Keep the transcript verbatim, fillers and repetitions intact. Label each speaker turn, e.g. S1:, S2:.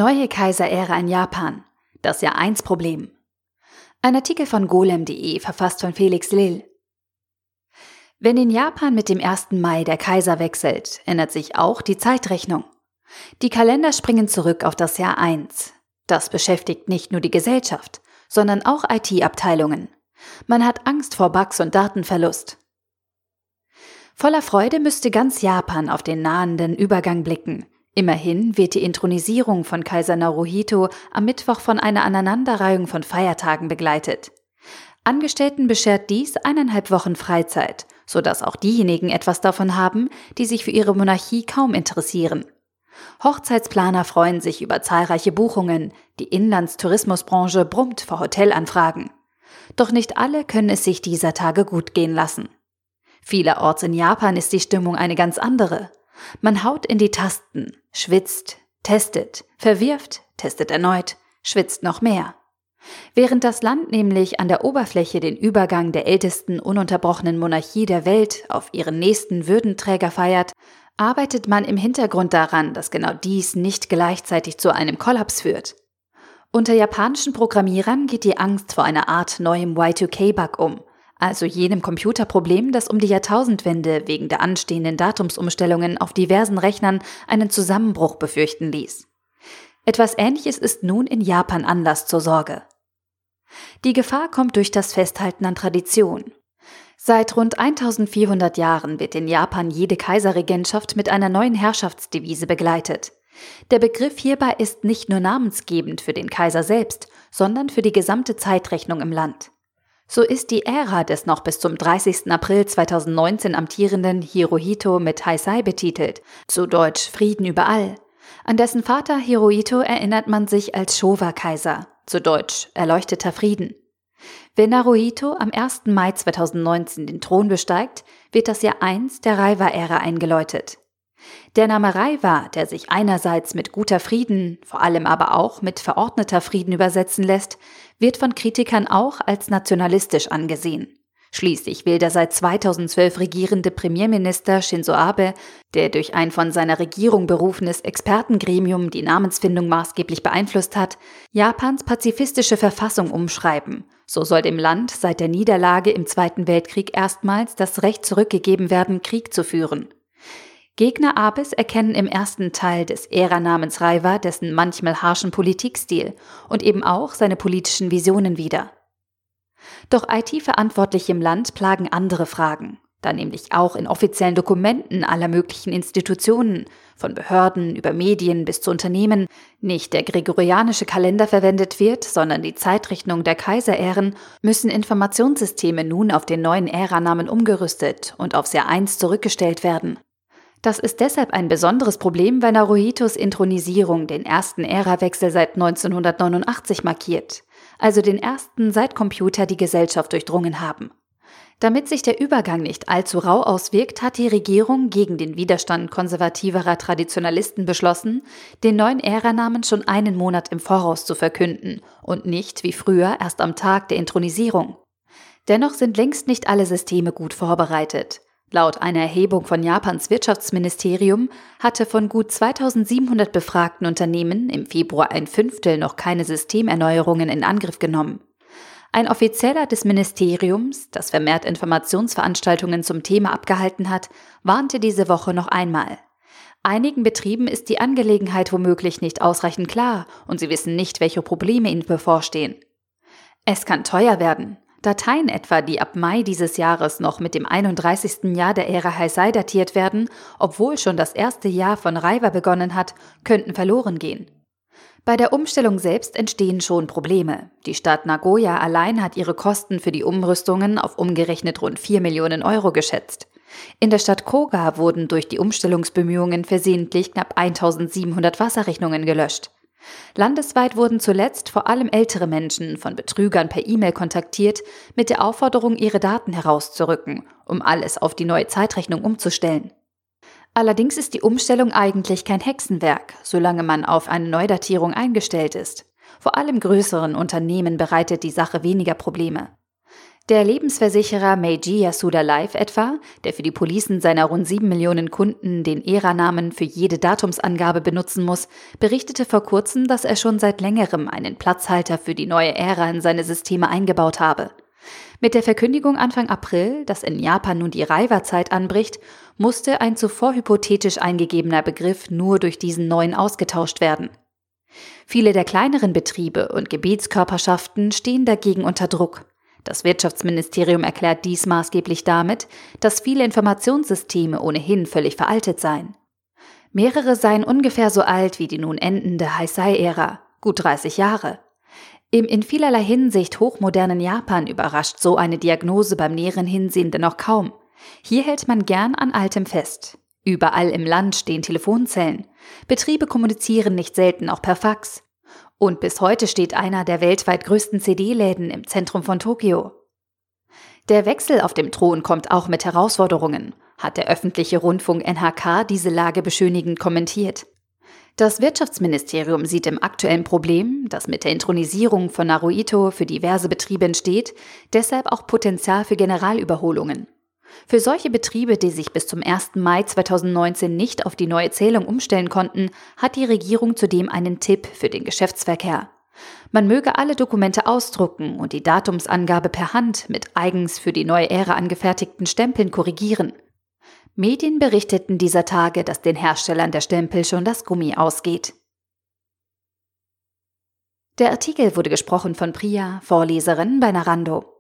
S1: Neue Kaiserära in Japan. Das Jahr eins Problem. Ein Artikel von golem punkt de, verfasst von Felix Lill. Wenn in Japan mit dem ersten Mai der Kaiser wechselt, ändert sich auch die Zeitrechnung. Die Kalender springen zurück auf das Jahr eins. Das beschäftigt nicht nur die Gesellschaft, sondern auch I T-Abteilungen. Man hat Angst vor Bugs und Datenverlust. Voller Freude müsste ganz Japan auf den nahenden Übergang blicken. Immerhin wird die Inthronisierung von Kaiser Naruhito am Mittwoch von einer Aneinanderreihung von Feiertagen begleitet. Angestellten beschert dies eineinhalb Wochen Freizeit, sodass auch diejenigen etwas davon haben, die sich für ihre Monarchie kaum interessieren. Hochzeitsplaner freuen sich über zahlreiche Buchungen, die Inlandstourismusbranche brummt vor Hotelanfragen. Doch nicht alle können es sich dieser Tage gut gehen lassen. Vielerorts in Japan ist die Stimmung eine ganz andere. Man haut in die Tasten, schwitzt, testet, verwirft, testet erneut, schwitzt noch mehr. Während das Land nämlich an der Oberfläche den Übergang der ältesten ununterbrochenen Monarchie der Welt auf ihren nächsten Würdenträger feiert, arbeitet man im Hintergrund daran, dass genau dies nicht gleichzeitig zu einem Kollaps führt. Unter japanischen Programmierern geht die Angst vor einer Art neuem Y zwei K-Bug um, also jenem Computerproblem, das um die Jahrtausendwende wegen der anstehenden Datumsumstellungen auf diversen Rechnern einen Zusammenbruch befürchten ließ. Etwas Ähnliches ist nun in Japan Anlass zur Sorge. Die Gefahr kommt durch das Festhalten an Tradition. Seit rund eintausendvierhundert Jahren wird in Japan jede Kaiserregentschaft mit einer neuen Herrschaftsdevise begleitet. Der Begriff hierbei ist nicht nur namensgebend für den Kaiser selbst, sondern für die gesamte Zeitrechnung im Land. So ist die Ära des noch bis zum dreißigsten April zweitausendneunzehn amtierenden Hirohito mit Heisei betitelt, zu Deutsch Frieden überall. An dessen Vater Hirohito erinnert man sich als Showa-Kaiser, zu Deutsch erleuchteter Frieden. Wenn Naruhito am ersten Mai zweitausendneunzehn den Thron besteigt, wird das Jahr eins der Reiwa-Ära eingeläutet. Der Name Reiwa, der sich einerseits mit guter Frieden, vor allem aber auch mit verordneter Frieden übersetzen lässt, wird von Kritikern auch als nationalistisch angesehen. Schließlich will der seit zweitausendzwölf regierende Premierminister Shinzo Abe, der durch ein von seiner Regierung berufenes Expertengremium die Namensfindung maßgeblich beeinflusst hat, Japans pazifistische Verfassung umschreiben. So soll dem Land seit der Niederlage im Zweiten Weltkrieg erstmals das Recht zurückgegeben werden, Krieg zu führen. Gegner Abes erkennen im ersten Teil des Ära-Namens Reiwa dessen manchmal harschen Politikstil und eben auch seine politischen Visionen wieder. Doch I T-Verantwortliche im Land plagen andere Fragen, da nämlich auch in offiziellen Dokumenten aller möglichen Institutionen, von Behörden über Medien bis zu Unternehmen, nicht der gregorianische Kalender verwendet wird, sondern die Zeitrechnung der Kaiserären, müssen Informationssysteme nun auf den neuen Ära-Namen umgerüstet und aufs Jahr eins zurückgestellt werden. Das ist deshalb ein besonderes Problem, weil Naruhitos Inthronisierung den ersten Ärawechsel seit neunzehnhundertneunundachtzig markiert, also den ersten seit Computer die Gesellschaft durchdrungen haben. Damit sich der Übergang nicht allzu rau auswirkt, hat die Regierung gegen den Widerstand konservativerer Traditionalisten beschlossen, den neuen Ära-Namen schon einen Monat im Voraus zu verkünden und nicht wie früher erst am Tag der Inthronisierung. Dennoch sind längst nicht alle Systeme gut vorbereitet. Laut einer Erhebung von Japans Wirtschaftsministerium hatte von gut zweitausendsiebenhundert befragten Unternehmen im Februar ein Fünftel noch keine Systemerneuerungen in Angriff genommen. Ein Offizieller des Ministeriums, das vermehrt Informationsveranstaltungen zum Thema abgehalten hat, warnte diese Woche noch einmal. Einigen Betrieben ist die Angelegenheit womöglich nicht ausreichend klar und sie wissen nicht, welche Probleme ihnen bevorstehen. Es kann teuer werden. Dateien etwa, die ab Mai dieses Jahres noch mit dem einunddreißigsten Jahr der Ära Heisei datiert werden, obwohl schon das erste Jahr von Reiwa begonnen hat, könnten verloren gehen. Bei der Umstellung selbst entstehen schon Probleme. Die Stadt Nagoya allein hat ihre Kosten für die Umrüstungen auf umgerechnet rund vier Millionen Euro geschätzt. In der Stadt Koga wurden durch die Umstellungsbemühungen versehentlich knapp eintausendsiebenhundert Wasserrechnungen gelöscht. Landesweit wurden zuletzt vor allem ältere Menschen von Betrügern per E-Mail kontaktiert, mit der Aufforderung, ihre Daten herauszurücken, um alles auf die neue Zeitrechnung umzustellen. Allerdings ist die Umstellung eigentlich kein Hexenwerk, solange man auf eine Neudatierung eingestellt ist. Vor allem größeren Unternehmen bereitet die Sache weniger Probleme. Der Lebensversicherer Meiji Yasuda Life etwa, der für die Policen seiner rund sieben Millionen Kunden den Ära-Namen für jede Datumsangabe benutzen muss, berichtete vor kurzem, dass er schon seit längerem einen Platzhalter für die neue Ära in seine Systeme eingebaut habe. Mit der Verkündigung Anfang April, dass in Japan nun die Reiwa-Zeit anbricht, musste ein zuvor hypothetisch eingegebener Begriff nur durch diesen neuen ausgetauscht werden. Viele der kleineren Betriebe und Gebietskörperschaften stehen dagegen unter Druck. Das Wirtschaftsministerium erklärt dies maßgeblich damit, dass viele Informationssysteme ohnehin völlig veraltet seien. Mehrere seien ungefähr so alt wie die nun endende Heisei-Ära, gut dreißig Jahre. Im in vielerlei Hinsicht hochmodernen Japan überrascht so eine Diagnose beim näheren Hinsehen dennoch kaum. Hier hält man gern an Altem fest. Überall im Land stehen Telefonzellen. Betriebe kommunizieren nicht selten auch per Fax. Und bis heute steht einer der weltweit größten C D-Läden im Zentrum von Tokio. Der Wechsel auf dem Thron kommt auch mit Herausforderungen, hat der öffentliche Rundfunk N H K diese Lage beschönigend kommentiert. Das Wirtschaftsministerium sieht im aktuellen Problem, das mit der Inthronisierung von Naruhito für diverse Betriebe entsteht, deshalb auch Potenzial für Generalüberholungen. Für solche Betriebe, die sich bis zum ersten Mai zweitausendneunzehn nicht auf die neue Zählung umstellen konnten, hat die Regierung zudem einen Tipp für den Geschäftsverkehr. Man möge alle Dokumente ausdrucken und die Datumsangabe per Hand mit eigens für die neue Ära angefertigten Stempeln korrigieren. Medien berichteten dieser Tage, dass den Herstellern der Stempel schon das Gummi ausgeht. Der Artikel wurde gesprochen von Priya, Vorleserin bei Narando.